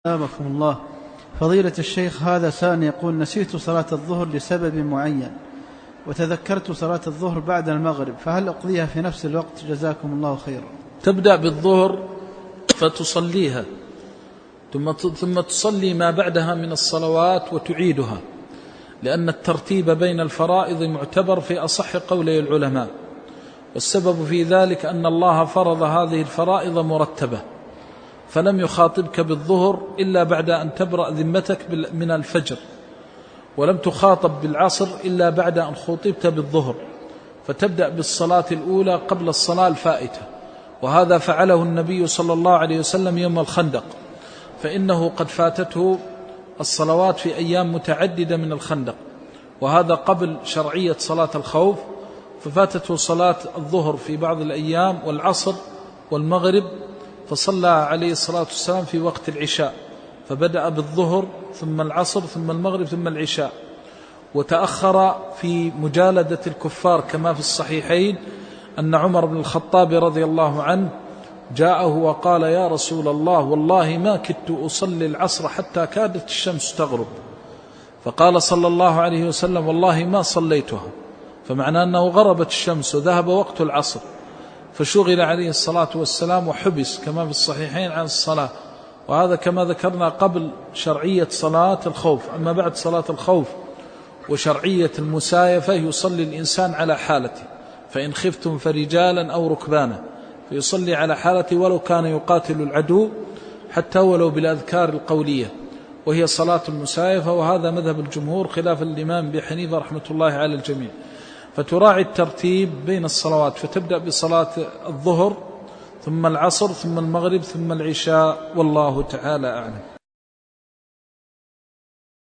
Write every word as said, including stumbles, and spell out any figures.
أثابكم الله. فضيلة الشيخ، هذا سائل يقول: نسيت صلاة الظهر لسبب معين وتذكرت صلاة الظهر بعد المغرب، فهل أقضيها في نفس الوقت؟ جزاكم الله خيرا. تبدأ بالظهر فتصليها ثم تصلي ما بعدها من الصلوات وتعيدها، لأن الترتيب بين الفرائض معتبر في أصح قولي العلماء، والسبب في ذلك أن الله فرض هذه الفرائض مرتبة، فلم يخاطبك بالظهر إلا بعد أن تبرأ ذمتك من الفجر، ولم تخاطب بالعصر إلا بعد أن خطبت بالظهر، فتبدأ بالصلاة الأولى قبل الصلاة الفائتة. وهذا فعله النبي صلى الله عليه وسلم يوم الخندق، فإنه قد فاتته الصلوات في أيام متعددة من الخندق، وهذا قبل شرعية صلاة الخوف، ففاتته صلاة الظهر في بعض الأيام والعصر والمغرب، فصلى عليه الصلاة والسلام في وقت العشاء، فبدأ بالظهر ثم العصر ثم المغرب ثم العشاء، وتأخر في مجالدة الكفار كما في الصحيحين أن عمر بن الخطاب رضي الله عنه جاءه وقال: يا رسول الله، والله ما كدت أصلي العصر حتى كادت الشمس تغرب، فقال صلى الله عليه وسلم: والله ما صليتها، فمعنى أنه غربت الشمس وذهب وقت العصر، فشغل عليه الصلاة والسلام وحبس كما في الصحيحين عن الصلاة. وهذا كما ذكرنا قبل شرعية صلاة الخوف. أما بعد صلاة الخوف وشرعية المسايفة يصلي الإنسان على حالته، فإن خفتم فرجالا أو ركبانا، فيصلي على حالته ولو كان يقاتل العدو، حتى ولو بالأذكار القولية، وهي صلاة المسايفة، وهذا مذهب الجمهور خلاف الإمام أبي حنيفة رحمة الله على الجميع. فتراعي الترتيب بين الصلوات، فتبدأ بصلاة الظهر ثم العصر ثم المغرب ثم العشاء، والله تعالى أعلم.